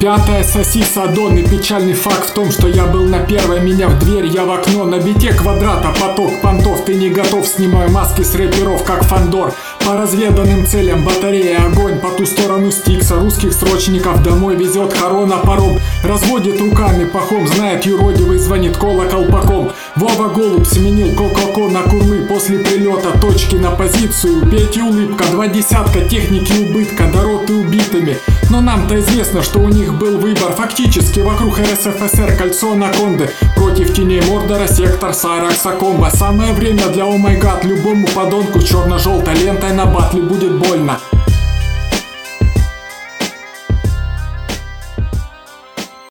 Пятая сосиса Дон, и печальный факт в том, что я был на первой, меня в дверь, я в окно. На бите квадрата, поток понтов, ты не готов, снимаю маски с рэперов, как Фандор. По разведанным целям батарея огонь, по ту сторону Стикса русских срочников домой везет Харона паром. Разводит руками пахом, знает юродивый, звонит колоколпаком. Вова Голубь сменил Кока-Ко на курлы, после прилета точки на позицию. Петя улыбка, 20 техники убытка, до роты убитыми. Но нам-то известно, что у них был выбор. Фактически вокруг РСФСР кольцо анаконды, против теней Мордора сектор Сайракса комбо. Самое время для О май гад, любому подонку с черно-желтой лентой на батле будет больно.